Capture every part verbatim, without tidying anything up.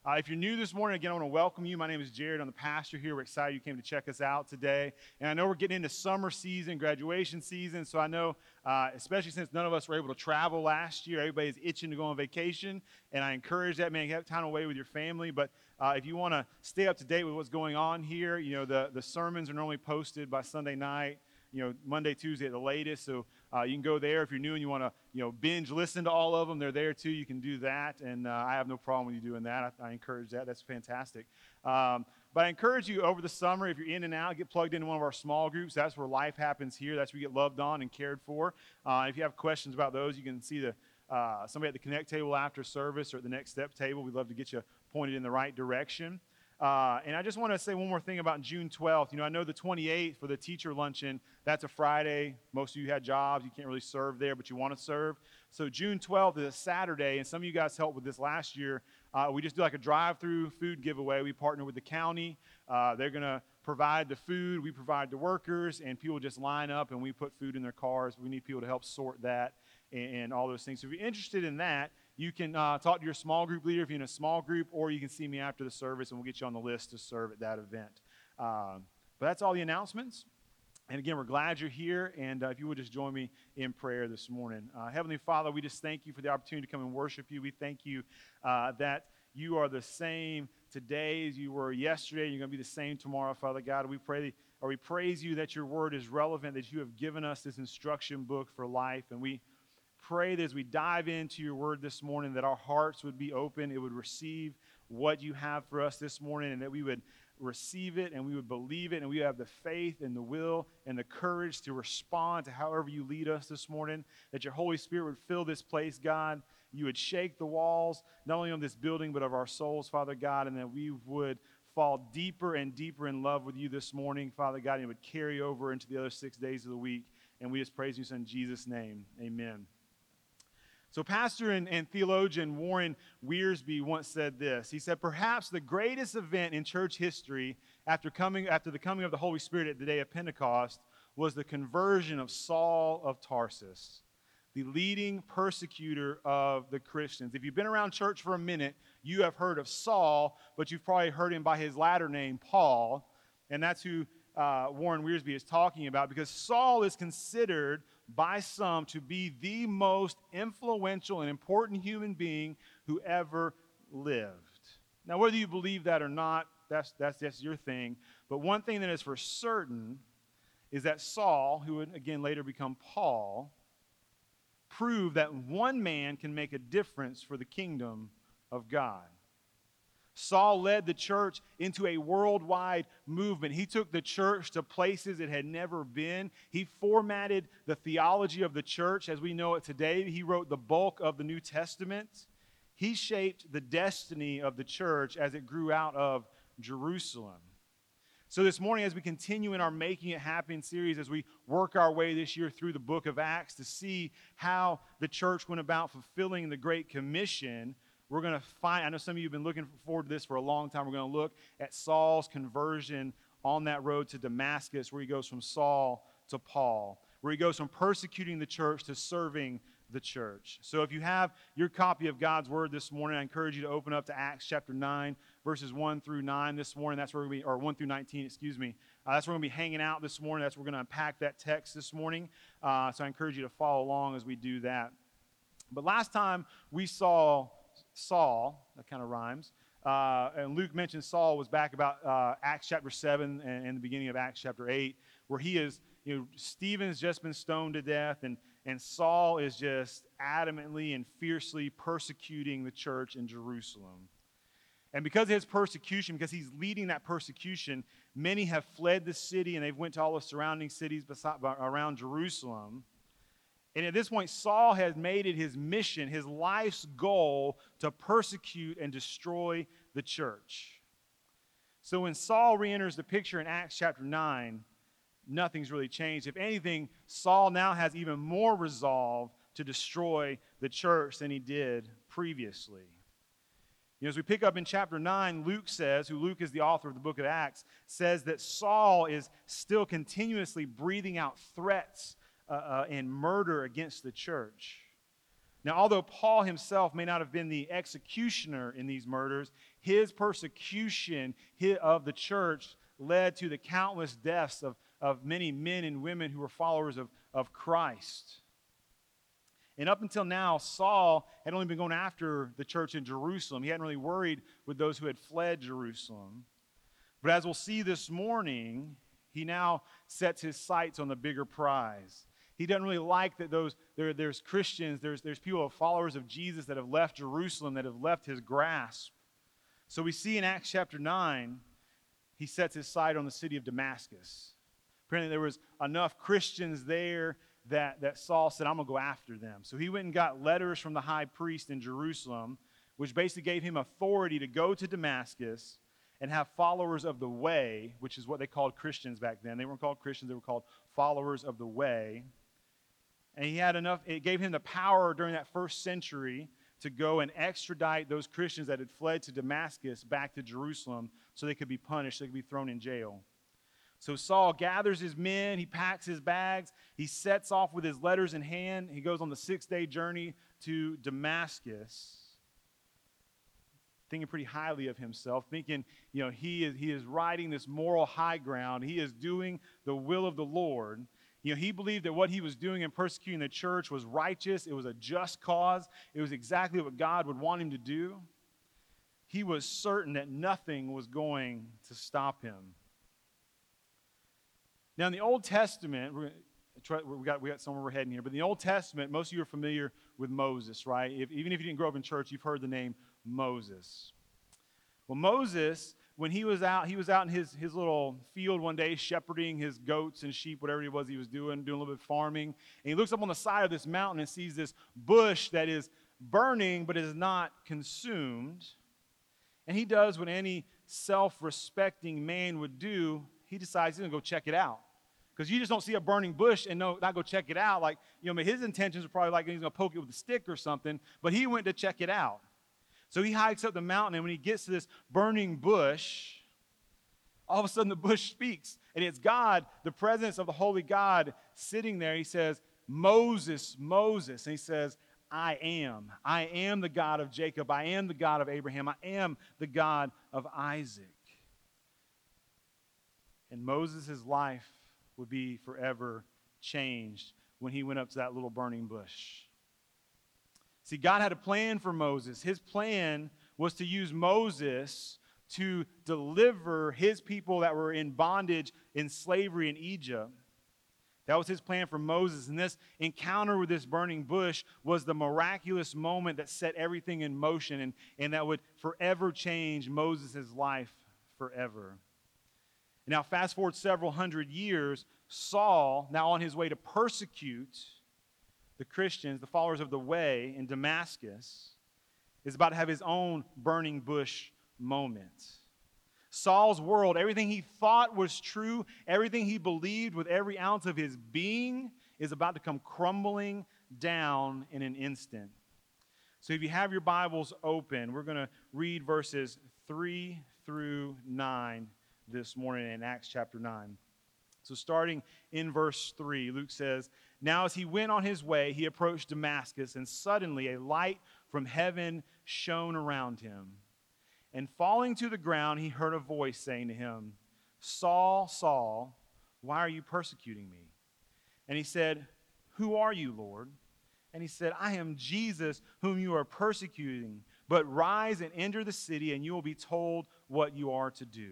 Uh, if you're new this morning, again, I want to welcome you. My name is Jared. I'm the pastor here. We're excited you came to check us out today. And I know we're getting into summer season, graduation season, so I know, uh, especially since none of us were able to travel last year, everybody's itching to go on vacation, and I encourage that, man, have time away with your family. But uh, if you want to stay up to date with what's going on here, you know, the, the sermons are normally posted by Sunday night, you know, Monday, Tuesday at the latest, so uh, you can go there. If you're new and you want to, you know, binge listen to all of them, they're there too. You can do that, and uh, I have no problem with you doing that. I, I encourage that. That's fantastic. Um, but I encourage you over the summer, if you're in and out, get plugged into one of our small groups. That's where life happens here. That's where you get loved on and cared for. Uh, if you have questions about those, you can see the uh, somebody at the Connect table after service or at the Next Step table. We'd love to get you pointed in the right direction. Uh, and I just want to say one more thing about June twelfth. You know, I know the twenty-eighth for the teacher luncheon, that's a Friday. Most of you had jobs. You can't really serve there, but you want to serve. So June twelfth is a Saturday, and some of you guys helped with this last year. Uh, we just do like a drive-through food giveaway. We partner with the county. Uh, they're going to provide the food. We provide the workers, and people just line up, and we put food in their cars. We need people to help sort that and, and all those things. So if you're interested in that, you can uh, talk to your small group leader if you're in a small group, or you can see me after the service, and we'll get you on the list to serve at that event. Um, but that's all the announcements. And again, we're glad you're here, and uh, if you would just join me in prayer this morning. Uh, Heavenly Father, we just thank you for the opportunity to come and worship you. We thank you uh, that you are the same today as you were yesterday. You're going to be the same tomorrow, Father God. We pray, or we praise you that your word is relevant, that you have given us this instruction book for life, and we pray that as we dive into your word this morning, that our hearts would be open, it would receive what you have for us this morning, and that we would receive it and we would believe it, and we have the faith and the will and the courage to respond to however you lead us this morning, that your Holy Spirit would fill this place, God. You would shake the walls, not only of this building, but of our souls, Father God, and that we would fall deeper and deeper in love with you this morning, Father God, and it would carry over into the other six days of the week. And we just praise you in Jesus' name. Amen. So pastor and, and theologian Warren Wiersbe once said this. He said, perhaps the greatest event in church history after coming after the coming of the Holy Spirit at the day of Pentecost was the conversion of Saul of Tarsus, the leading persecutor of the Christians. If you've been around church for a minute, you have heard of Saul, but you've probably heard him by his latter name, Paul, and that's who uh, Warren Wiersbe is talking about, because Saul is considered by some to be the most influential and important human being who ever lived. Now, whether you believe that or not, that's, that's, that's your thing. But one thing that is for certain is that Saul, who would again later become Paul, proved that one man can make a difference for the kingdom of God. Saul led the church into a worldwide movement. He took the church to places it had never been. He formatted the theology of the church as we know it today. He wrote the bulk of the New Testament. He shaped the destiny of the church as it grew out of Jerusalem. So this morning, as we continue in our Making It Happen series, as we work our way this year through the book of Acts to see how the church went about fulfilling the Great Commission, we're going to find, I know some of you have been looking forward to this for a long time. We're going to look at Saul's conversion on that road to Damascus, where he goes from Saul to Paul, where he goes from persecuting the church to serving the church. So if you have your copy of God's Word this morning, I encourage you to open up to Acts chapter nine, verses one through nine this morning. That's where we're going to be, or one through nineteen, excuse me. Uh, that's where we're going to be hanging out this morning. That's where we're going to unpack that text this morning. Uh, so I encourage you to follow along as we do that. But last time we saw Saul, that kind of rhymes, uh, and Luke mentioned Saul was back about uh, Acts chapter seven and, and the beginning of Acts chapter eight, where he is, you know, Stephen's just been stoned to death, and, and Saul is just adamantly and fiercely persecuting the church in Jerusalem. And because of his persecution, because he's leading that persecution, many have fled the city, and they've went to all the surrounding cities beside, around Jerusalem. And at this point, Saul has made it his mission, his life's goal, to persecute and destroy the church. So when Saul re-enters the picture in Acts chapter nine, nothing's really changed. If anything, Saul now has even more resolve to destroy the church than he did previously. You know, as we pick up in chapter nine, Luke says, who Luke is the author of the book of Acts, says that Saul is still continuously breathing out threats Uh, uh, and murder against the church. Now, although Paul himself may not have been the executioner in these murders, his persecution of the church led to the countless deaths of, of many men and women who were followers of, of Christ. And up until now, Saul had only been going after the church in Jerusalem. He hadn't really worried with those who had fled Jerusalem. But as we'll see this morning, he now sets his sights on the bigger prize. He doesn't really like that those there, there's Christians, there's, there's people, followers of Jesus that have left Jerusalem, that have left his grasp. So we see in Acts chapter nine, he sets his sight on the city of Damascus. Apparently there was enough Christians there that, that Saul said, I'm going to go after them. So he went and got letters from the high priest in Jerusalem, which basically gave him authority to go to Damascus and have followers of the way, which is what they called Christians back then. They weren't called Christians, they were called followers of the way. And he had enough, it gave him the power during that first century to go and extradite those Christians that had fled to Damascus back to Jerusalem so they could be punished, they could be thrown in jail. So Saul gathers his men, he packs his bags, he sets off with his letters in hand. He goes on the six-day journey to Damascus, thinking pretty highly of himself, thinking, you know, he is, he is riding this moral high ground. He is doing the will of the Lord. You know, he believed that what he was doing in persecuting the church was righteous. It was a just cause. It was exactly what God would want him to do. He was certain that nothing was going to stop him. Now, in the Old Testament, we're try, we got we got somewhere we're heading here, but in the Old Testament, most of you are familiar with Moses, right? If, even if you didn't grow up in church, you've heard the name Moses. Well, Moses, when he was out, he was out in his, his little field one day, shepherding his goats and sheep, whatever it was he was doing, doing a little bit of farming. And he looks up on the side of this mountain and sees this bush that is burning but is not consumed. And he does what any self-respecting man would do. He decides he's going to go check it out. Because you just don't see a burning bush and no, not go check it out. Like, you know, his intentions were probably like he's going to poke it with a stick or something, but he went to check it out. So he hikes up the mountain, and when he gets to this burning bush, all of a sudden the bush speaks. And it's God, the presence of the holy God, sitting there. He says, Moses, Moses. And he says, I am. I am the God of Jacob. I am the God of Abraham. I am the God of Isaac. And Moses' life would be forever changed when he went up to that little burning bush. See, God had a plan for Moses. His plan was to use Moses to deliver his people that were in bondage, in slavery in Egypt. That was his plan for Moses. And this encounter with this burning bush was the miraculous moment that set everything in motion and, and that would forever change Moses' life forever. Now, fast forward several hundred years, Saul, now on his way to persecute the Christians, the followers of the way in Damascus, is about to have his own burning bush moment. Saul's world, everything he thought was true, everything he believed with every ounce of his being, is about to come crumbling down in an instant. So if you have your Bibles open, we're going to read verses three through nine this morning in Acts chapter nine. So starting in verse three, Luke says, Now as he went on his way, he approached Damascus, and suddenly a light from heaven shone around him. And falling to the ground, he heard a voice saying to him, Saul, Saul, why are you persecuting me? And he said, Who are you, Lord? And he said, I am Jesus, whom you are persecuting. But rise and enter the city, and you will be told what you are to do.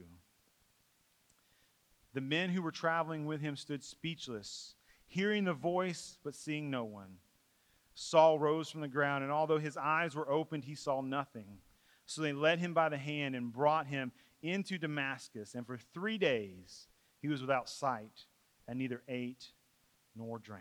The men who were traveling with him stood speechless, hearing the voice, but seeing no one. Saul rose from the ground, and although his eyes were opened, he saw nothing. So they led him by the hand and brought him into Damascus. And for three days he was without sight, and neither ate nor drank.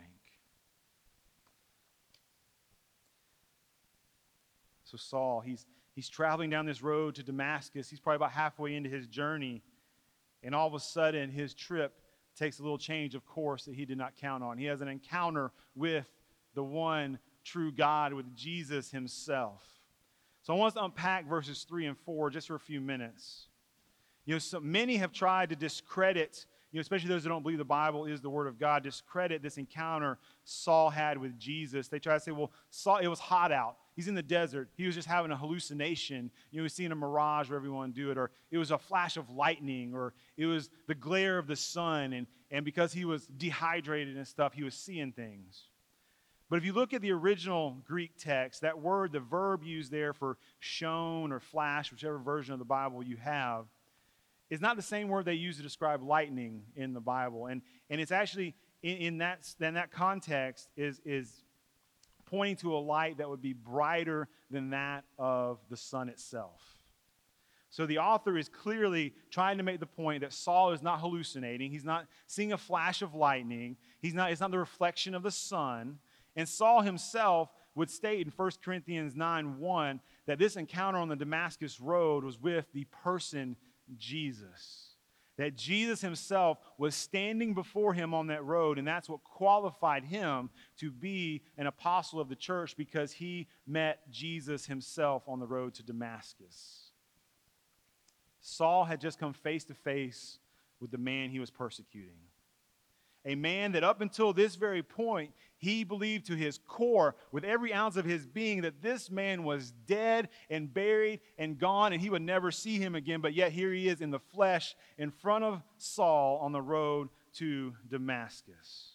So Saul, he's, he's traveling down this road to Damascus. He's probably about halfway into his journey. And all of a sudden, his trip takes a little change of course that he did not count on. He has an encounter with the one true God, with Jesus himself. So I want us to unpack verses three and four just for a few minutes. You know, so many have tried to discredit, you know, especially those that don't believe the Bible is the Word of God, discredit this encounter Saul had with Jesus. They try to say, well, Saul, it was hot out. He's in the desert. He was just having a hallucination. You know, he was seeing a mirage wherever you want to do it, or it was a flash of lightning, or it was the glare of the sun, and, and because he was dehydrated and stuff, he was seeing things. But if you look at the original Greek text, that word, the verb used there for shone or flash, whichever version of the Bible you have, is not the same word they use to describe lightning in the Bible. And, and it's actually, in, in, that, in that context, is, is pointing to a light that would be brighter than that of the sun itself. So the author is clearly trying to make the point that Saul is not hallucinating. He's not seeing a flash of lightning. He's not, it's not the reflection of the sun. And Saul himself would state in First Corinthians nine one that this encounter on the Damascus road was with the person Jesus. That Jesus himself was standing before him on that road, and that's what qualified him to be an apostle of the church, because he met Jesus himself on the road to Damascus. Saul had just come face to face with the man he was persecuting. A man that up until this very point, he believed to his core, with every ounce of his being, that this man was dead and buried and gone, and he would never see him again. But yet here he is in the flesh in front of Saul on the road to Damascus.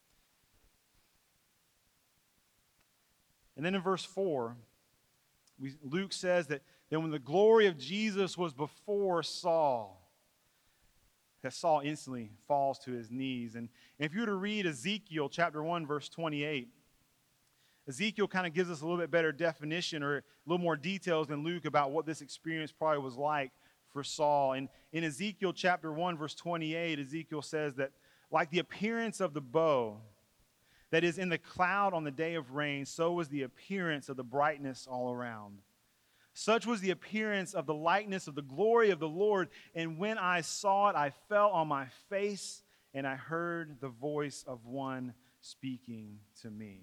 And then in verse four, we, Luke says that then when the glory of Jesus was before Saul, that Saul instantly falls to his knees. And if you were to read Ezekiel chapter one, verse twenty-eight, Ezekiel kind of gives us a little bit better definition or a little more details than Luke about what this experience probably was like for Saul. And in Ezekiel chapter one, verse twenty-eight, Ezekiel says that like the appearance of the bow that is in the cloud on the day of rain, so was the appearance of the brightness all around. Such was the appearance of the likeness of the glory of the Lord. And when I saw it, I fell on my face, and I heard the voice of one speaking to me.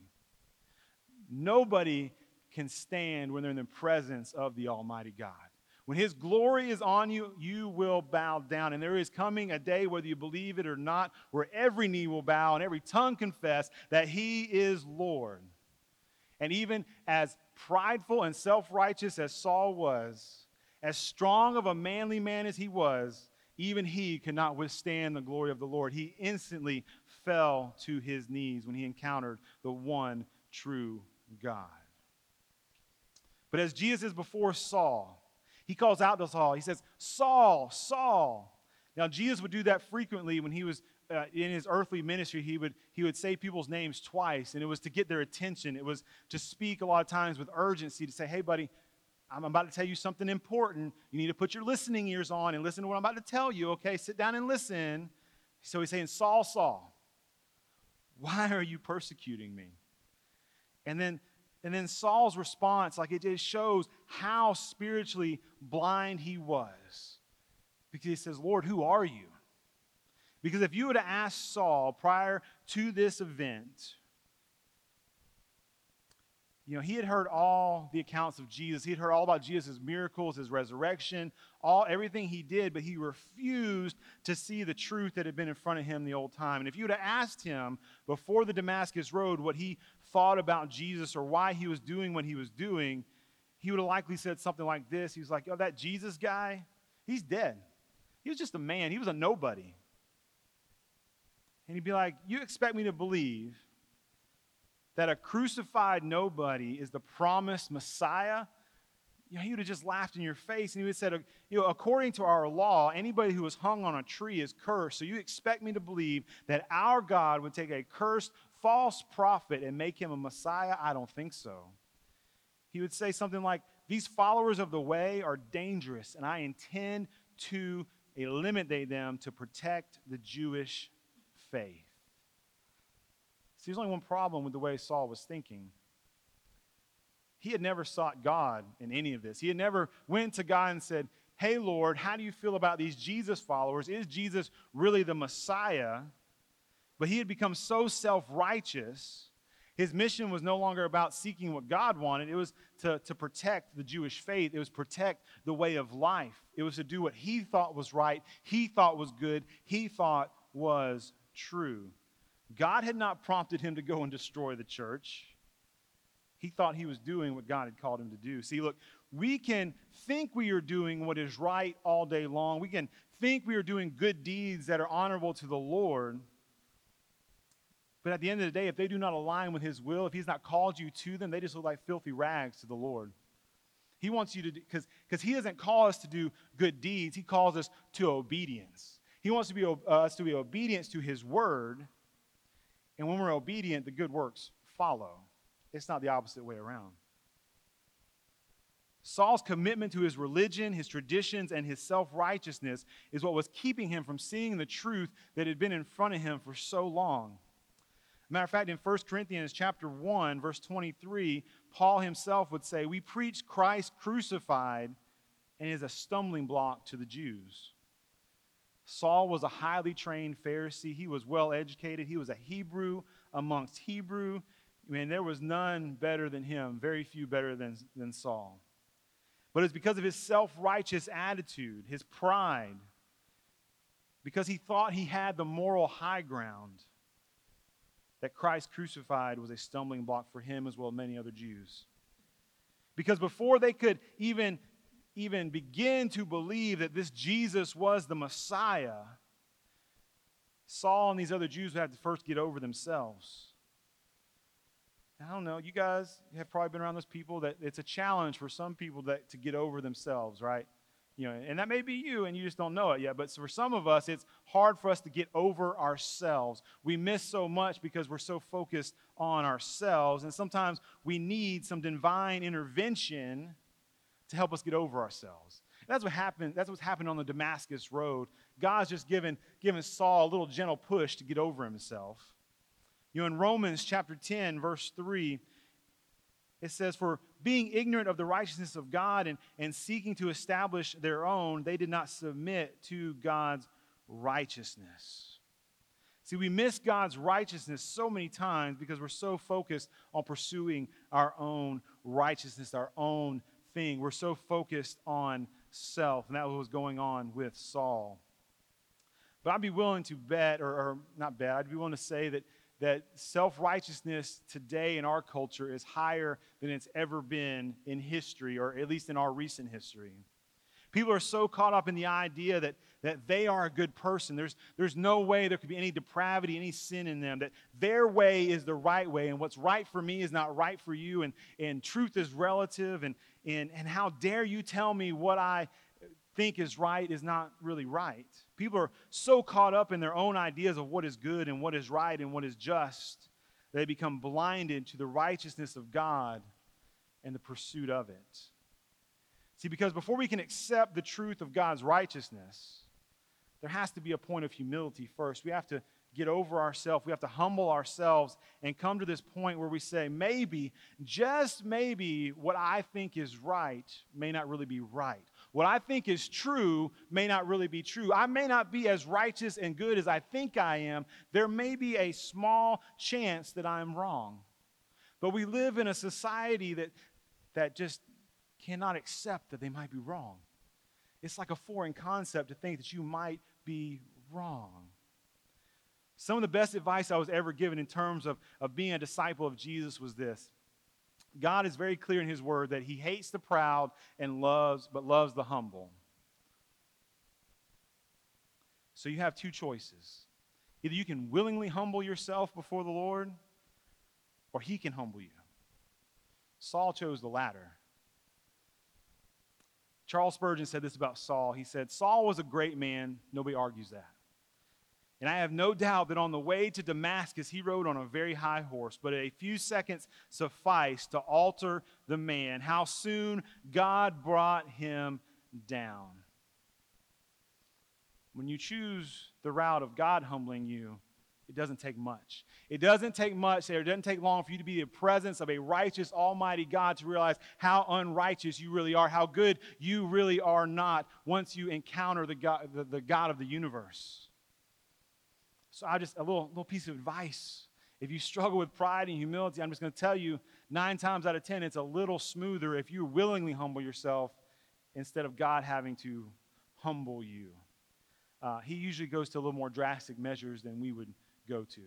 Nobody can stand when they're in the presence of the Almighty God. When his glory is on you, you will bow down. And there is coming a day, whether you believe it or not, where every knee will bow and every tongue confess that he is Lord. And even as prideful and self-righteous as Saul was, as strong of a manly man as he was, even he could not withstand the glory of the Lord. He instantly fell to his knees when he encountered the one true God. But as Jesus is before Saul, he calls out to Saul. He says, Saul, Saul. Now, Jesus would do that frequently when he was Uh, in his earthly ministry. He would he would say people's names twice, and it was to get their attention. It was to speak a lot of times with urgency, to say, hey, buddy, I'm about to tell you something important. You need to put your listening ears on and listen to what I'm about to tell you, okay? Sit down and listen. So he's saying, Saul, Saul, why are you persecuting me? And then, and then Saul's response, like it just shows how spiritually blind he was. Because he says, Lord, who are you? Because if you would have asked Saul prior to this event, you know, he had heard all the accounts of Jesus. He had heard all about Jesus' miracles, his resurrection, all everything he did, but he refused to see the truth that had been in front of him the old time. And if you would have asked him before the Damascus Road what he thought about Jesus or why he was doing what he was doing, he would have likely said something like this. He was like, oh, that Jesus guy, he's dead. He was just a man. He was a nobody. And he'd be like, you expect me to believe that a crucified nobody is the promised Messiah? You know, he would have just laughed in your face, and he would have said, you know, according to our law, anybody who is hung on a tree is cursed. So you expect me to believe that our God would take a cursed false prophet and make him a Messiah? I don't think so. He would say something like, these followers of the way are dangerous, and I intend to eliminate them to protect the Jewish faith. See, there's only one problem with the way Saul was thinking. He had never sought God in any of this. He had never went to God and said, hey, Lord, how do you feel about these Jesus followers? Is Jesus really the Messiah? But he had become so self-righteous, his mission was no longer about seeking what God wanted. It was to, to protect the Jewish faith. It was protect the way of life. It was to do what he thought was right, he thought was good, he thought was true. God had not prompted him to go and destroy the church. He thought he was doing what God had called him to do. See, look, we can think we are doing what is right all day long. We can think we are doing good deeds that are honorable to the Lord. But at the end of the day, if they do not align with his will, if he's not called you to them, they just look like filthy rags to the Lord. He wants you to do, because because he doesn't call us to do good deeds. He calls us to obedience. He wants to be uh, us to be obedience to his word. And when we're obedient, the good works follow. It's not the opposite way around. Saul's commitment to his religion, his traditions, and his self-righteousness is what was keeping him from seeing the truth that had been in front of him for so long. Matter of fact, in First Corinthians chapter one, verse twenty-three, Paul himself would say, we preach Christ crucified, and it is a stumbling block to the Jews. Saul was a highly trained Pharisee. He was well educated. He was a Hebrew amongst Hebrew. I mean, there was none better than him, very few better than, than Saul. But it's because of his self-righteous attitude, his pride, because he thought he had the moral high ground, that Christ crucified was a stumbling block for him as well as many other Jews. Because before they could even, even begin to believe that this Jesus was the Messiah, Saul and these other Jews would have to first get over themselves. I don't know, you guys have probably been around those people that it's a challenge for some people that to get over themselves, right? You know, and that may be you and you just don't know it yet, but for some of us, it's hard for us to get over ourselves. We miss so much because we're so focused on ourselves, and sometimes we need some divine intervention to help us get over ourselves. And that's what happened. That's what's happened on the Damascus Road. God's just given, given Saul a little gentle push to get over himself. You know, in Romans chapter ten, verse three, it says, for being ignorant of the righteousness of God and, and seeking to establish their own, they did not submit to God's righteousness. See, we miss God's righteousness so many times because we're so focused on pursuing our own righteousness, our own thing. We're so focused on self, and that was what was going on with Saul. But I'd be willing to bet, or, or not bet, I'd be willing to say that that self-righteousness today in our culture is higher than it's ever been in history, or at least in our recent history. People are so caught up in the idea that, that they are a good person. There's, there's no way there could be any depravity, any sin in them, that their way is the right way, and what's right for me is not right for you, and, and truth is relative, and, and, and how dare you tell me what I think is right is not really right. People are so caught up in their own ideas of what is good and what is right and what is just, they become blinded to the righteousness of God and the pursuit of it. See, because before we can accept the truth of God's righteousness, there has to be a point of humility first. We have to get over ourselves. We have to humble ourselves and come to this point where we say, maybe, just maybe, what I think is right may not really be right. What I think is true may not really be true. I may not be as righteous and good as I think I am. There may be a small chance that I'm wrong. But we live in a society that, that just cannot accept that they might be wrong. It's like a foreign concept to think that you might be wrong. Some of the best advice I was ever given in terms of, of being a disciple of Jesus was this. God is very clear in his word that he hates the proud and loves, but loves the humble. So you have two choices. Either you can willingly humble yourself before the Lord, or he can humble you. Saul chose the latter. Charles Spurgeon said this about Saul. He said, Saul was a great man. Nobody argues that. And I have no doubt that on the way to Damascus, he rode on a very high horse, but a few seconds sufficed to alter the man. How soon God brought him down. When you choose the route of God humbling you, it doesn't take much. It doesn't take much, or it doesn't take long for you to be in the presence of a righteous, almighty God to realize how unrighteous you really are, how good you really are not once you encounter the God, the, the God of the universe. So I just, a little, little piece of advice. If you struggle with pride and humility, I'm just going to tell you, nine times out of ten, it's a little smoother if you willingly humble yourself instead of God having to humble you. uh, he usually goes to a little more drastic measures than we would go to.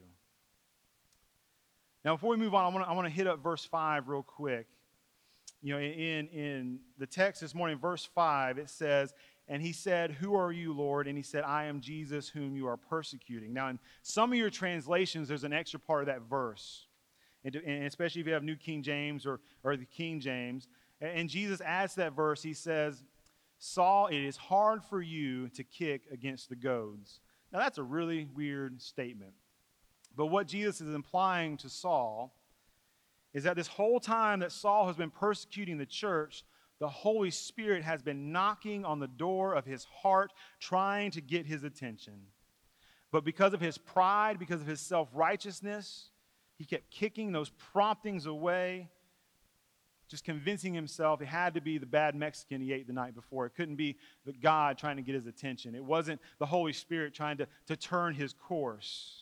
Now, before we move on, I want to I want to hit up verse five real quick. You know, in, in the text this morning, verse five, it says, and he said, "Who are you, Lord?" And he said, "I am Jesus whom you are persecuting." Now, in some of your translations, there's an extra part of that verse, and, and especially if you have New King James or, or the King James. And, and Jesus adds to that verse, he says, "Saul, it is hard for you to kick against the goads." Now, that's a really weird statement. But what Jesus is implying to Saul is that this whole time that Saul has been persecuting the church, the Holy Spirit has been knocking on the door of his heart, trying to get his attention. But because of his pride, because of his self-righteousness, he kept kicking those promptings away, just convincing himself it had to be the bad Mexican he ate the night before. It couldn't be the God trying to get his attention. It wasn't the Holy Spirit trying to, to turn his course.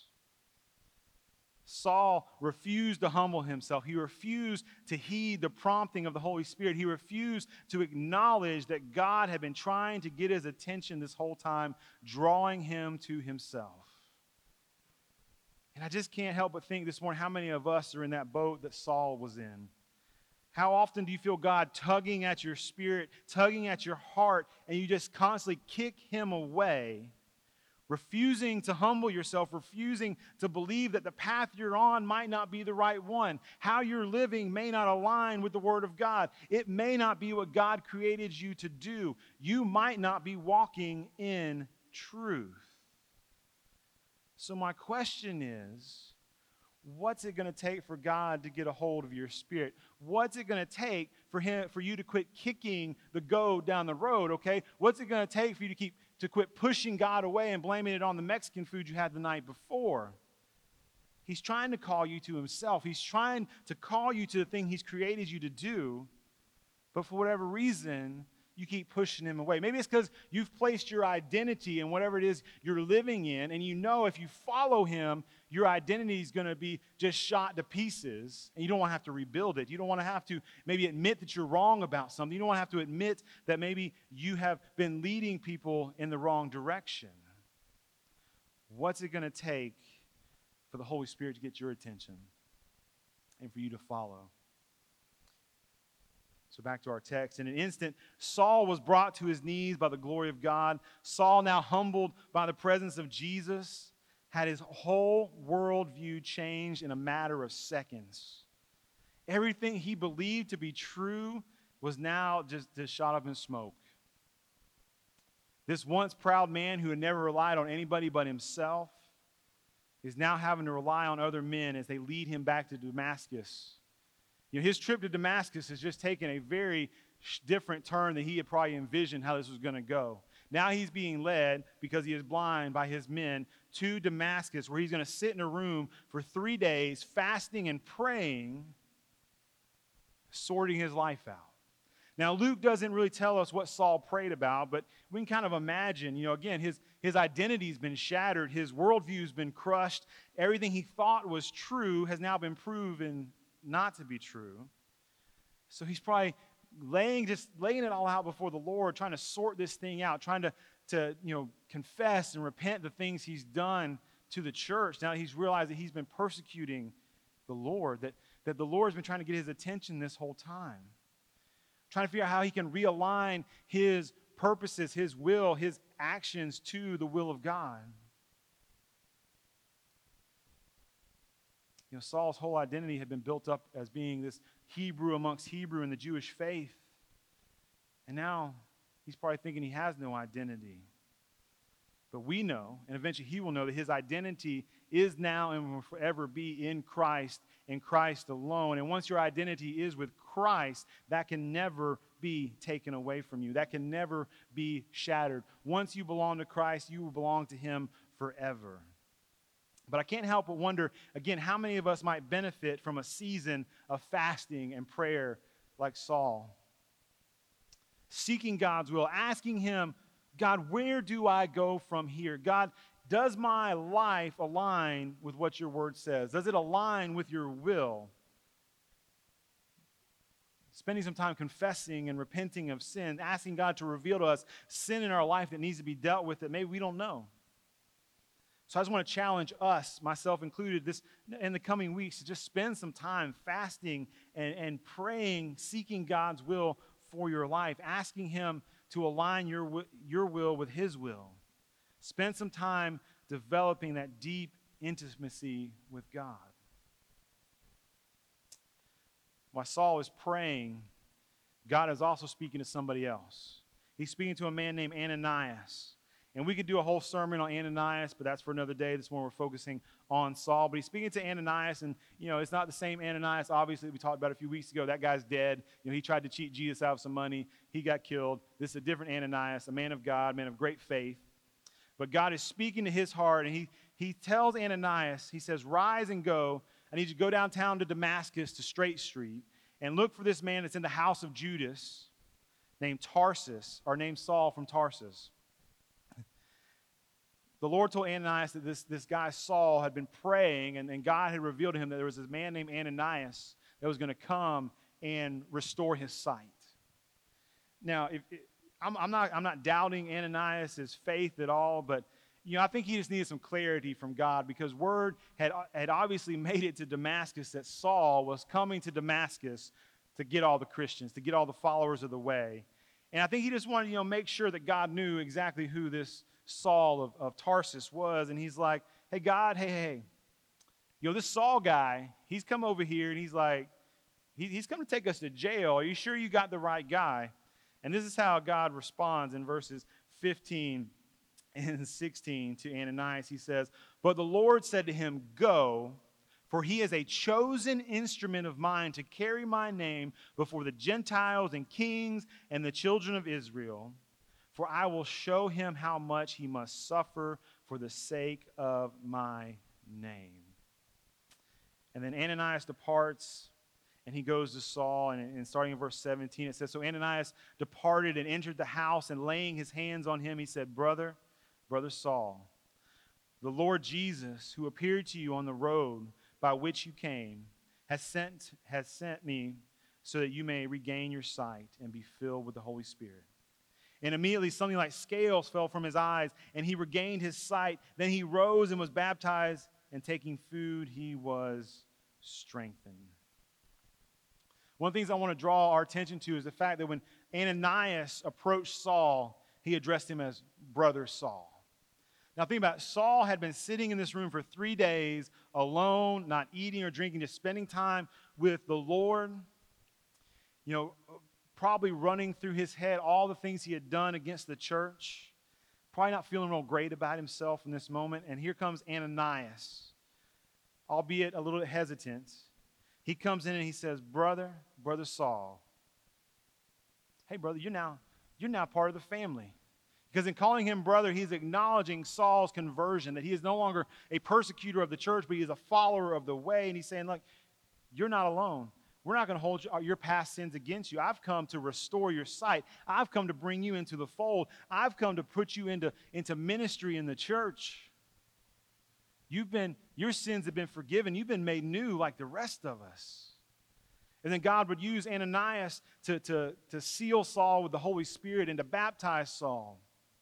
Saul refused to humble himself. He refused to heed the prompting of the Holy Spirit. He refused to acknowledge that God had been trying to get his attention this whole time, drawing him to himself. And I just can't help but think this morning how many of us are in that boat that Saul was in. How often do you feel God tugging at your spirit, tugging at your heart, and you just constantly kick him away? Refusing to humble yourself, refusing to believe that the path you're on might not be the right one. How you're living may not align with the Word of God. It may not be what God created you to do. You might not be walking in truth. So my question is, what's it going to take for God to get a hold of your spirit? What's it going to take for him, for you to quit kicking the goad down the road, okay? What's it going to take for you to keep to quit pushing God away and blaming it on the Mexican food you had the night before? He's trying to call you to himself. He's trying to call you to the thing he's created you to do, but for whatever reason, you keep pushing him away. Maybe it's because you've placed your identity in whatever it is you're living in, and you know if you follow him, your identity is going to be just shot to pieces, and you don't want to have to rebuild it. You don't want to have to maybe admit that you're wrong about something. You don't want to have to admit that maybe you have been leading people in the wrong direction. What's it going to take for the Holy Spirit to get your attention and for you to follow? So back to our text. In an instant, Saul was brought to his knees by the glory of God. Saul, now humbled by the presence of Jesus, had his whole worldview changed in a matter of seconds. Everything he believed to be true was now just, just shot up in smoke. This once proud man who had never relied on anybody but himself is now having to rely on other men as they lead him back to Damascus. You know, his trip to Damascus has just taken a very different turn than he had probably envisioned how this was going to go. Now he's being led, because he is blind, by his men to Damascus, where he's going to sit in a room for three days, fasting and praying, sorting his life out. Now, Luke doesn't really tell us what Saul prayed about, but we can kind of imagine, you know, again, his, his identity's been shattered, his worldview's been crushed, everything he thought was true has now been proven not to be true. So he's probably laying just laying it all out before the Lord, trying to sort this thing out, trying to, to you know, confess and repent the things he's done to the church. Now he's realized that he's been persecuting the Lord, that, that the Lord's been trying to get his attention this whole time. Trying to figure out how he can realign his purposes, his will, his actions to the will of God. You know, Saul's whole identity had been built up as being this Hebrew amongst Hebrew in the Jewish faith. And now he's probably thinking he has no identity. But we know, and eventually he will know, that his identity is now and will forever be in Christ and Christ alone. And once your identity is with Christ, that can never be taken away from you. That can never be shattered. Once you belong to Christ, you will belong to him forever. But I can't help but wonder, again, how many of us might benefit from a season of fasting and prayer like Saul? Seeking God's will, asking him, God, where do I go from here? God, does my life align with what your word says? Does it align with your will? spending some time confessing and repenting of sin, asking God to reveal to us sin in our life that needs to be dealt with that maybe we don't know. So I just want to challenge us, myself included, this in the coming weeks to just spend some time fasting and, and praying, seeking God's will for your life, asking Him to align your, your will with His will. Spend some time developing that deep intimacy with God. While Saul is praying, God is also speaking to somebody else. He's speaking to a man named Ananias. And we could do a whole sermon on Ananias, but that's for another day. This one we're focusing on Saul. But he's speaking to Ananias, and, you know, it's not the same Ananias, obviously, we talked about a few weeks ago. That guy's dead. You know, he tried to cheat Jesus out of some money. He got killed. This is a different Ananias, a man of God, man of great faith. But God is speaking to his heart, and he, he tells Ananias, he says, rise and go. I need you to go downtown to Damascus, to Straight Street, and look for this man that's in the house of Judas, named Tarsus, or named Saul from Tarsus. The Lord told Ananias that this, this guy Saul had been praying, and, and God had revealed to him that there was this man named Ananias that was going to come and restore his sight. Now, if, if, I'm, I'm, not, I'm not doubting Ananias' faith at all, but you know, I think he just needed some clarity from God, because word had, had obviously made it to Damascus that Saul was coming to Damascus to get all the Christians, to get all the followers of the way. And I think he just wanted, you know, make sure that God knew exactly who this Saul of, of Tarsus was. And he's like, hey, God, hey, hey, you know, this Saul guy, he's come over here, and he's like, he, he's come to take us to jail. Are you sure you got the right guy? And this is how God responds in verses fifteen and sixteen to Ananias. He says, but the Lord said to him, go, for he is a chosen instrument of mine to carry my name before the Gentiles and kings and the children of Israel. For I will show him how much he must suffer for the sake of my name. And then Ananias departs, and he goes to Saul, and, and starting in verse seventeen, it says, so Ananias departed and entered the house, and laying his hands on him, he said, brother, brother Saul, the Lord Jesus, who appeared to you on the road by which you came, has sent, has sent me so that you may regain your sight and be filled with the Holy Spirit. And immediately something like scales fell from his eyes, and he regained his sight. Then he rose and was baptized, and taking food, he was strengthened. One of the things I want to draw our attention to is the fact that when Ananias approached Saul, he addressed him as brother Saul. Now think about it. Saul had been sitting in this room for three days alone, not eating or drinking, just spending time with the Lord. You know, probably running through his head all the things he had done against the church. Probably not feeling real great about himself in this moment. And here comes Ananias, albeit a little hesitant. He comes in and he says, brother, brother Saul, hey, brother, you're now, you're now part of the family. Because in calling him brother, he's acknowledging Saul's conversion, that he is no longer a persecutor of the church, but he is a follower of the way. And he's saying, look, you're not alone. We're not going to hold your past sins against you. I've come to restore your sight. I've come to bring you into the fold. I've come to put you into, into ministry in the church. You've been, your sins have been forgiven. You've been made new like the rest of us. And then God would use Ananias to, to, to seal Saul with the Holy Spirit and to baptize Saul.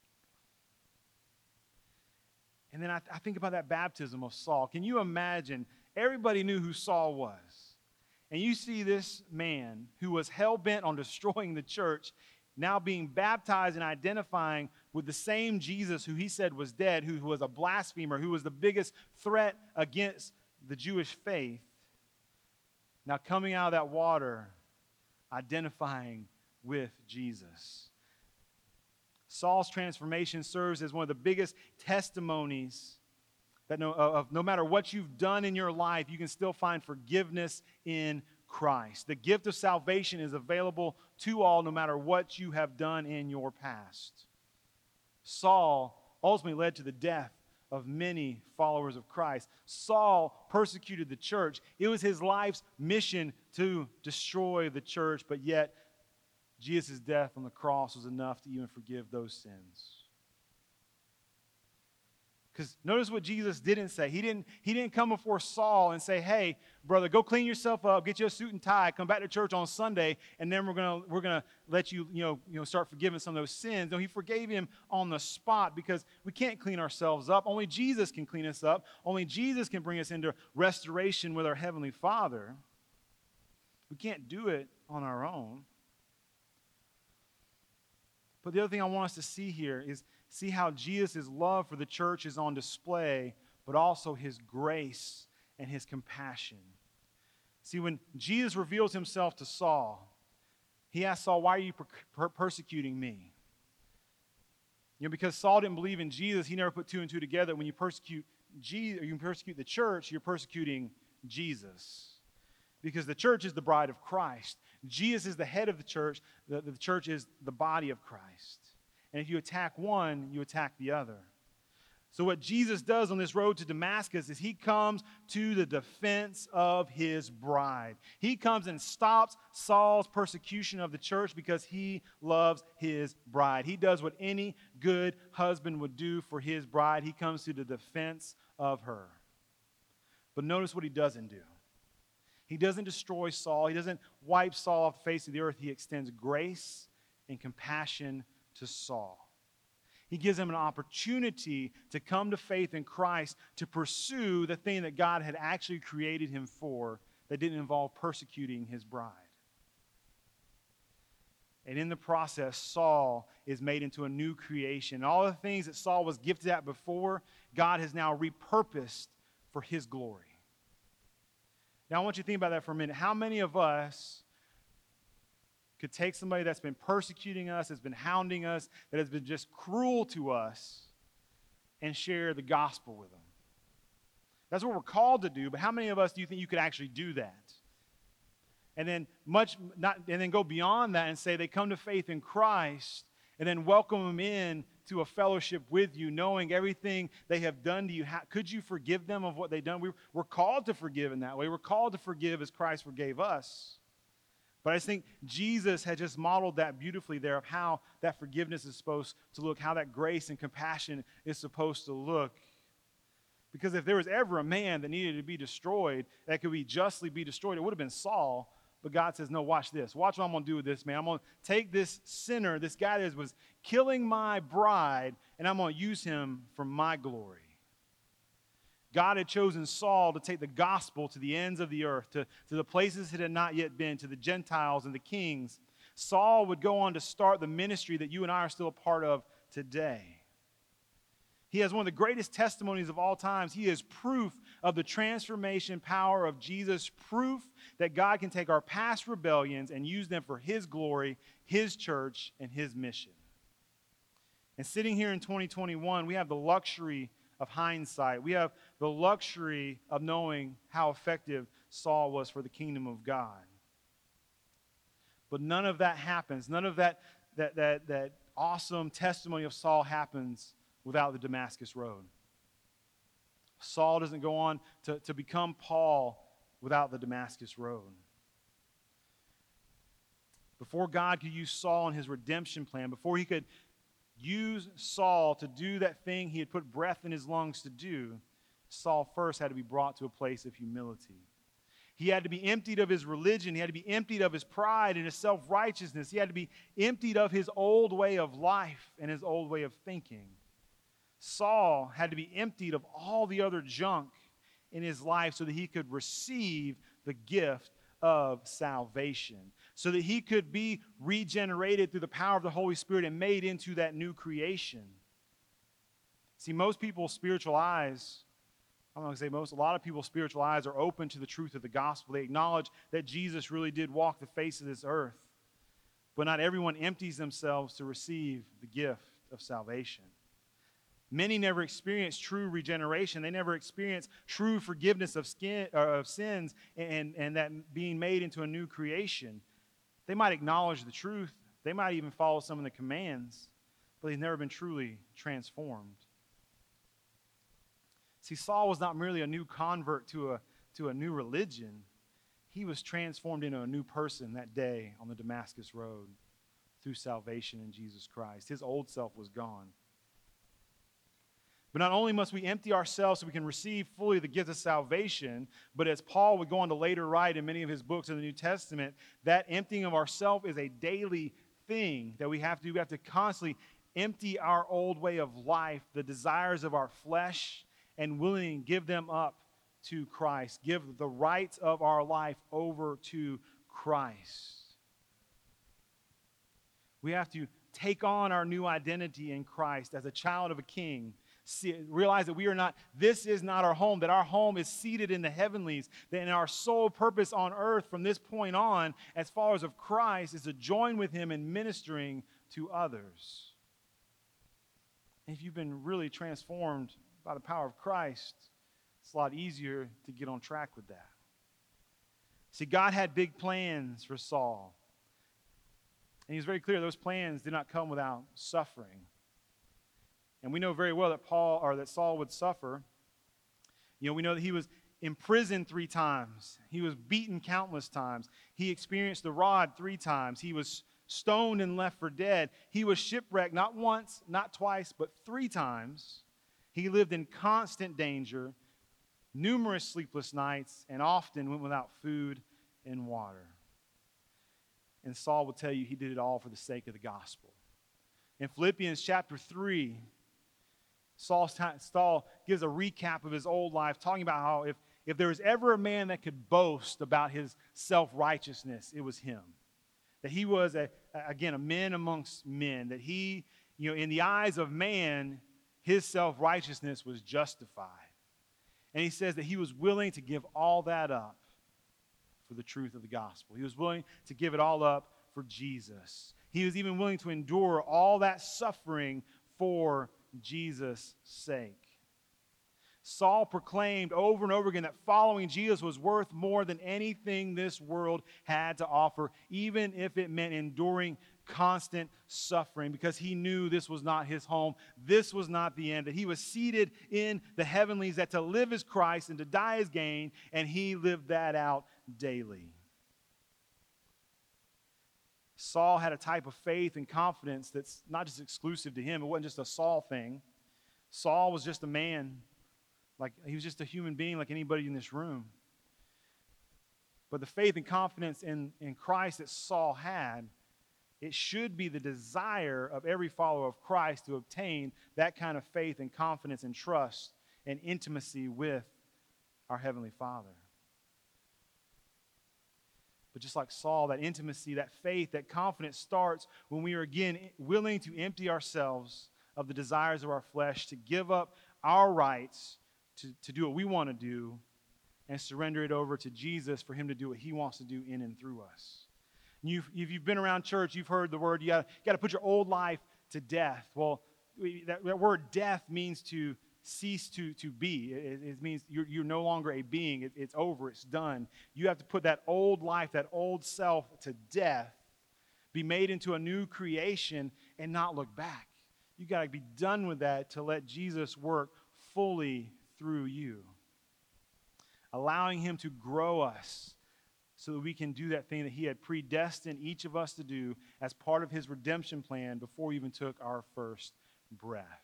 And then I, I think about that baptism of Saul. Can you imagine? Everybody knew who Saul was. And you see this man who was hell-bent on destroying the church now being baptized and identifying with the same Jesus who he said was dead, who was a blasphemer, who was the biggest threat against the Jewish faith. Now coming out of that water, identifying with Jesus. Saul's transformation serves as one of the biggest testimonies that no, of no matter what you've done in your life, you can still find forgiveness in Christ. The gift of salvation is available to all no matter what you have done in your past. Saul ultimately led to the death of many followers of Christ. Saul persecuted the church. It was his life's mission to destroy the church, but yet Jesus' death on the cross was enough to even forgive those sins. Because notice what Jesus didn't say. He didn't, he didn't come before Saul and say, hey, brother, go clean yourself up, get you a suit and tie, come back to church on Sunday, and then we're going to we're gonna let you, you know, you know, start forgiving some of those sins. No, he forgave him on the spot because we can't clean ourselves up. Only Jesus can clean us up. Only Jesus can bring us into restoration with our Heavenly Father. We can't do it on our own. But the other thing I want us to see here is see how Jesus' love for the church is on display, but also his grace and his compassion. See, when Jesus reveals himself to Saul, he asked Saul, why are you per- per- persecuting me? You know, because Saul didn't believe in Jesus, he never put two and two together. When you persecute Jesus, or you persecute the church, you're persecuting Jesus. Because the church is the bride of Christ. Jesus is the head of the church. The, the church is the body of Christ. And if you attack one, you attack the other. So what Jesus does on this road to Damascus is he comes to the defense of his bride. He comes and stops Saul's persecution of the church because he loves his bride. He does what any good husband would do for his bride. He comes to the defense of her. But notice what he doesn't do. He doesn't destroy Saul. He doesn't wipe Saul off the face of the earth. He extends grace and compassion to Saul. He gives him an opportunity to come to faith in Christ, to pursue the thing that God had actually created him for that didn't involve persecuting his bride. And in the process, Saul is made into a new creation. All the things that Saul was gifted at before, God has now repurposed for his glory. Now, I want you to think about that for a minute. How many of us could take somebody that's been persecuting us, that's been hounding us, that has been just cruel to us, and share the gospel with them? That's what we're called to do, but how many of us do you think you could actually do that? And then much not, and then go beyond that and say they come to faith in Christ, and then welcome them in to a fellowship with you, knowing everything they have done to you. How, could you forgive them of what they've done? We, we're called to forgive in that way. We're called to forgive as Christ forgave us. But I just think Jesus had just modeled that beautifully there of how that forgiveness is supposed to look, how that grace and compassion is supposed to look. Because if there was ever a man that needed to be destroyed, that could be justly be destroyed, it would have been Saul. But God says, no, watch this. Watch what I'm going to do with this man. I'm going to take this sinner, this guy that was killing my bride, and I'm going to use him for my glory. God had chosen Saul to take the gospel to the ends of the earth, to, to the places it had not yet been, to the Gentiles and the kings. Saul would go on to start the ministry that you and I are still a part of today. He has one of the greatest testimonies of all times. He is proof of the transformation power of Jesus, proof that God can take our past rebellions and use them for his glory, his church, and his mission. And sitting here in twenty twenty-one, we have the luxury of hindsight. We have the luxury of knowing how effective Saul was for the kingdom of God. But none of that happens. None of that, that, that, that awesome testimony of Saul happens without the Damascus Road. Saul doesn't go on to, to become Paul without the Damascus Road. Before God could use Saul in his redemption plan, before he could use Saul to do that thing he had put breath in his lungs to do, Saul first had to be brought to a place of humility. He had to be emptied of his religion. He had to be emptied of his pride and his self-righteousness. He had to be emptied of his old way of life and his old way of thinking. Saul had to be emptied of all the other junk in his life so that he could receive the gift of salvation, so that he could be regenerated through the power of the Holy Spirit and made into that new creation. See, most people's spiritual eyes, I'm not going to say most, a lot of people's spiritual eyes are open to the truth of the gospel. They acknowledge that Jesus really did walk the face of this earth, but not everyone empties themselves to receive the gift of salvation. Many never experience true regeneration. They never experience true forgiveness of, skin, uh, of sins and, and that being made into a new creation. They might acknowledge the truth. They might even follow some of the commands, but they've never been truly transformed. See, Saul was not merely a new convert to a, to a new religion. He was transformed into a new person that day on the Damascus Road through salvation in Jesus Christ. His old self was gone. But not only must we empty ourselves so we can receive fully the gift of salvation, but as Paul would go on to later write in many of his books in the New Testament, that emptying of ourselves is a daily thing that we have to do. We have to constantly empty our old way of life, the desires of our flesh, and willingly give them up to Christ. Give the rights of our life over to Christ. We have to take on our new identity in Christ as a child of a king. See, realize that we are not, this is not our home, that our home is seated in the heavenlies, that in our sole purpose on earth from this point on, as followers of Christ, is to join with him in ministering to others. If you've been really transformed by the power of Christ, it's a lot easier to get on track with that. See, God had big plans for Saul. And he was very clear those plans did not come without suffering. And we know very well that Paul or that Saul would suffer. You know, we know that he was imprisoned three times. He was beaten countless times. He experienced the rod three times. He was stoned and left for dead. He was shipwrecked not once, not twice, but three times. He lived in constant danger, numerous sleepless nights, and often went without food and water. And Saul will tell you he did it all for the sake of the gospel. In Philippians chapter three, Saul, Saul gives a recap of his old life, talking about how if, if there was ever a man that could boast about his self-righteousness, it was him. That he was, a, again, a man amongst men. That he, you know, in the eyes of man, his self-righteousness was justified. And he says that he was willing to give all that up for the truth of the gospel. He was willing to give it all up for Jesus. He was even willing to endure all that suffering for Jesus' sake. Saul proclaimed over and over again that following Jesus was worth more than anything this world had to offer, even if it meant enduring constant suffering, because he knew this was not his home. This was not the end. That he was seated in the heavenlies, that to live is Christ and to die is gain, and he lived that out daily. Saul had a type of faith and confidence that's not just exclusive to him. It wasn't just a Saul thing. Saul was just a man. Like, he was just a human being like anybody in this room. But the faith and confidence in, in Christ that Saul had, it should be the desire of every follower of Christ to obtain that kind of faith and confidence and trust and intimacy with our Heavenly Father. But just like Saul, that intimacy, that faith, that confidence starts when we are again willing to empty ourselves of the desires of our flesh, to give up our rights, to, to do what we want to do, and surrender it over to Jesus for him to do what he wants to do in and through us. And you've, if you've been around church, you've heard the word, you got you to put your old life to death. Well, that, that word death means to cease to, to be. It, it means you're, you're no longer a being. It, it's over. It's done. You have to put that old life, that old self to death, be made into a new creation, and not look back. You got to be done with that to let Jesus work fully through you. Allowing him to grow us so that we can do that thing that he had predestined each of us to do as part of his redemption plan before we even took our first breath.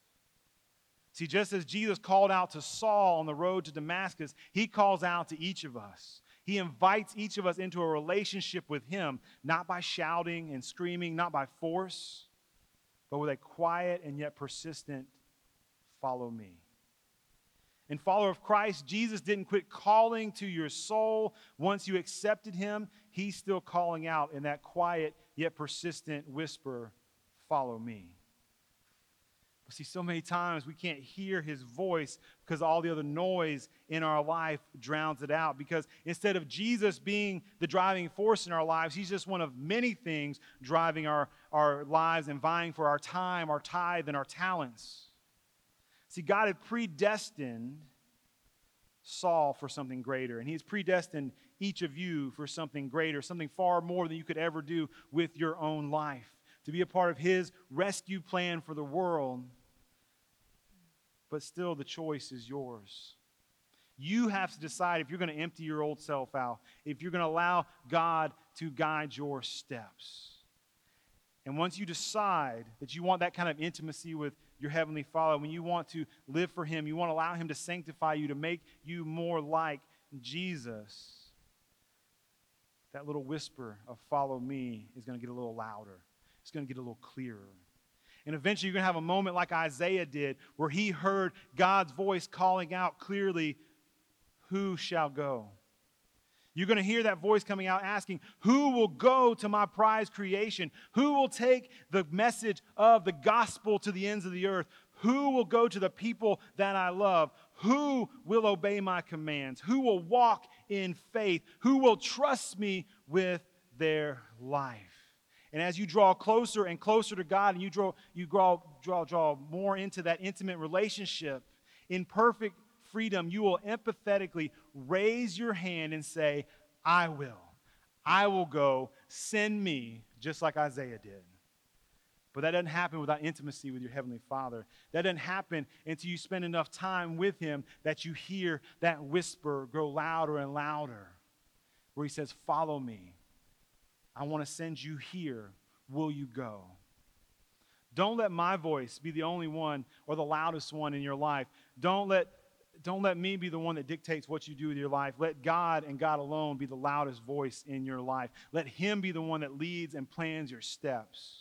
See, just as Jesus called out to Saul on the road to Damascus, he calls out to each of us. He invites each of us into a relationship with him, not by shouting and screaming, not by force, but with a quiet and yet persistent, follow me. And follower of Christ, Jesus didn't quit calling to your soul once you accepted him. He's still calling out in that quiet yet persistent whisper, follow me. But see, so many times we can't hear his voice because all the other noise in our life drowns it out. Because instead of Jesus being the driving force in our lives, he's just one of many things driving our, our lives and vying for our time, our tithe, and our talents. See, God had predestined Saul for something greater, and he's predestined each of you for something greater, something far more than you could ever do with your own life, to be a part of his rescue plan for the world. But still, the choice is yours. You have to decide if you're going to empty your old self out, if you're going to allow God to guide your steps. And once you decide that you want that kind of intimacy with your Heavenly Father, when you want to live for Him, you want to allow Him to sanctify you, to make you more like Jesus, that little whisper of follow me is going to get a little louder. It's going to get a little clearer. And eventually you're going to have a moment like Isaiah did, where he heard God's voice calling out clearly, who shall go? You're going to hear that voice coming out asking, who will go to my prized creation? Who will take the message of the gospel to the ends of the earth? Who will go to the people that I love? Who will obey my commands? Who will walk in faith? Who will trust me with their life? And as you draw closer and closer to God, and you draw, you draw, draw, draw more into that intimate relationship, in perfect freedom, you will empathetically raise your hand and say, I will. I will go. Send me, just like Isaiah did. But that doesn't happen without intimacy with your Heavenly Father. That doesn't happen until you spend enough time with Him that you hear that whisper grow louder and louder, where He says, follow me. I want to send you here. Will you go? Don't let my voice be the only one or the loudest one in your life. Don't let, don't let me be the one that dictates what you do with your life. Let God and God alone be the loudest voice in your life. Let Him be the one that leads and plans your steps.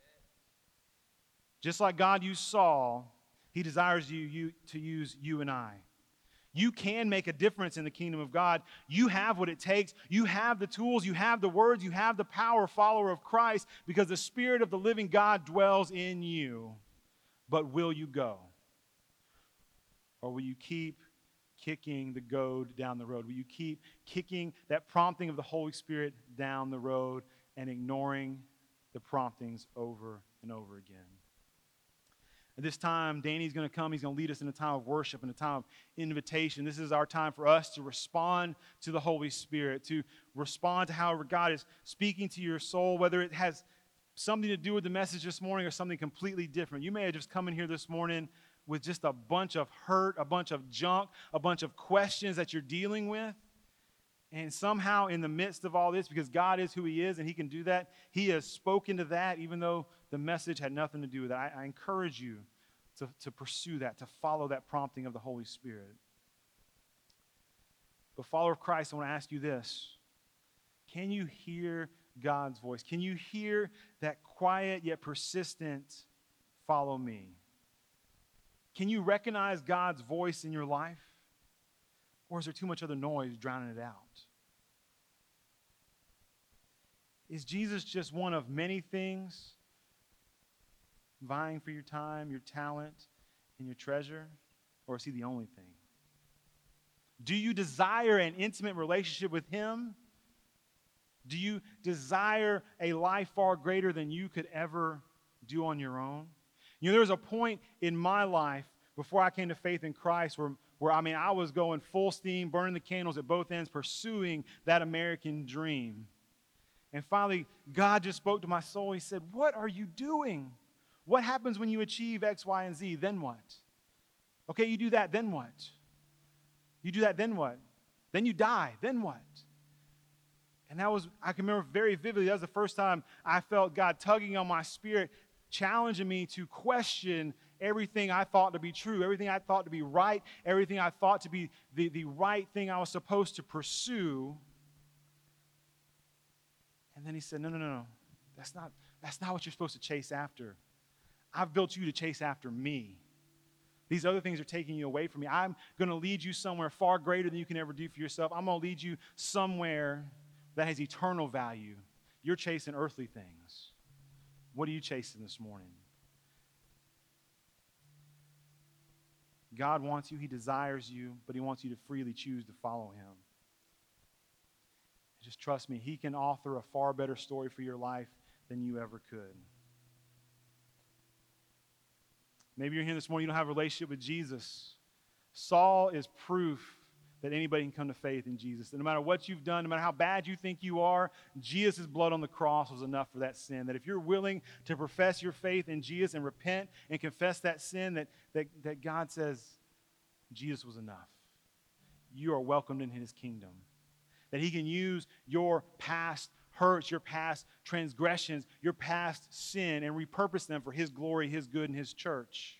Just like God used Saul, He desires you, you to use you and I. You can make a difference in the kingdom of God. You have what it takes. You have the tools. You have the words. You have the power, follower of Christ, because the Spirit of the living God dwells in you. But will you go? Or will you keep kicking the goad down the road? Will you keep kicking that prompting of the Holy Spirit down the road and ignoring the promptings over and over again? At this time, Danny's going to come. He's going to lead us in a time of worship and a time of invitation. This is our time for us to respond to the Holy Spirit, to respond to however God is speaking to your soul, whether it has something to do with the message this morning or something completely different. You may have just come in here this morning with just a bunch of hurt, a bunch of junk, a bunch of questions that you're dealing with. And somehow in the midst of all this, because God is who He is and He can do that, He has spoken to that even though the message had nothing to do with it. I, I encourage you to, to pursue that, to follow that prompting of the Holy Spirit. But follower of Christ, I want to ask you this. Can you hear God's voice? Can you hear that quiet yet persistent, follow me? Can you recognize God's voice in your life? Or is there too much other noise drowning it out? Is Jesus just one of many things vying for your time, your talent, and your treasure? Or is He the only thing? Do you desire an intimate relationship with Him? Do you desire a life far greater than you could ever do on your own? You know, there was a point in my life before I came to faith in Christ where where, I mean, I was going full steam, burning the candles at both ends, pursuing that American dream. And finally, God just spoke to my soul. He said, what are you doing? What happens when you achieve X, Y, and Z? Then what? Okay, you do that, then what? You do that, then what? Then you die, then what? And that was, I can remember very vividly, that was the first time I felt God tugging on my spirit, challenging me to question everything I thought to be true, everything I thought to be right, everything I thought to be the, the right thing I was supposed to pursue. And then He said, no, no, no, no. That's not, that's not what you're supposed to chase after. I've built you to chase after me. These other things are taking you away from me. I'm going to lead you somewhere far greater than you can ever do for yourself. I'm going to lead you somewhere that has eternal value. You're chasing earthly things. What are you chasing this morning? God wants you, He desires you, but He wants you to freely choose to follow Him. Just trust me, He can author a far better story for your life than you ever could. Maybe you're here this morning, you don't have a relationship with Jesus. Saul is proof that anybody can come to faith in Jesus. And no matter what you've done, no matter how bad you think you are, Jesus' blood on the cross was enough for that sin. That if you're willing to profess your faith in Jesus and repent and confess that sin, that, that, that God says Jesus was enough. You are welcomed in His kingdom. That He can use your past hurts, your past transgressions, your past sin, and repurpose them for His glory, His good, and His church.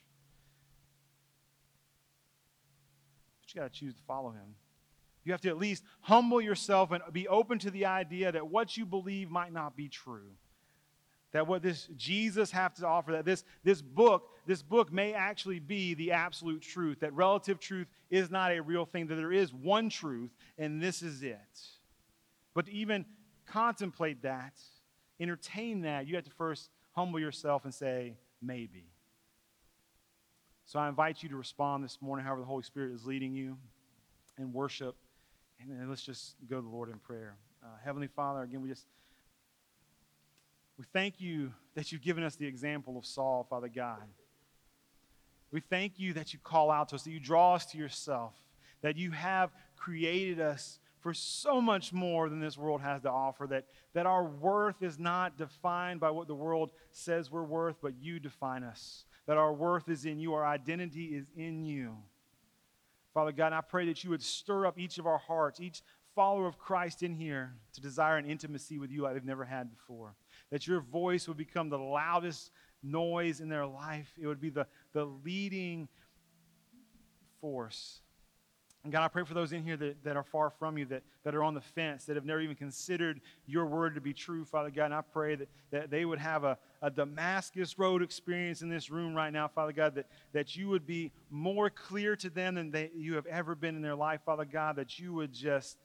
But you got to choose to follow Him. You have to at least humble yourself and be open to the idea that what you believe might not be true. That what this Jesus has to offer, that this, this book, this book may actually be the absolute truth, that relative truth is not a real thing, that there is one truth, and this is it. But to even contemplate that, entertain that, you have to first humble yourself and say, maybe. So I invite you to respond this morning, however the Holy Spirit is leading you, and worship. And then let's just go to the Lord in prayer. Uh, Heavenly Father, again, we just we thank you that you've given us the example of Saul, Father God. We thank you that you call out to us, that you draw us to yourself, that you have created us for so much more than this world has to offer, that, that our worth is not defined by what the world says we're worth, but you define us, that our worth is in you, our identity is in you. Father God, I pray that you would stir up each of our hearts, each follower of Christ in here, to desire an intimacy with you like they've never had before. That your voice would become the loudest noise in their life. It would be the, the leading force. And God, I pray for those in here that, that are far from you, that, that are on the fence, that have never even considered your word to be true, Father God. And I pray that, that they would have a, a Damascus Road experience in this room right now, Father God, that, that you would be more clear to them than they, you have ever been in their life, Father God, that you would just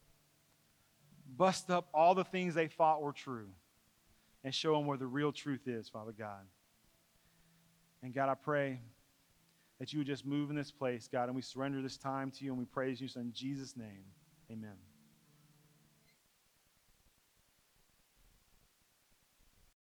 bust up all the things they thought were true and show them where the real truth is, Father God. And God, I pray that you would just move in this place, God, and we surrender this time to you, and we praise you in Jesus' name. Amen.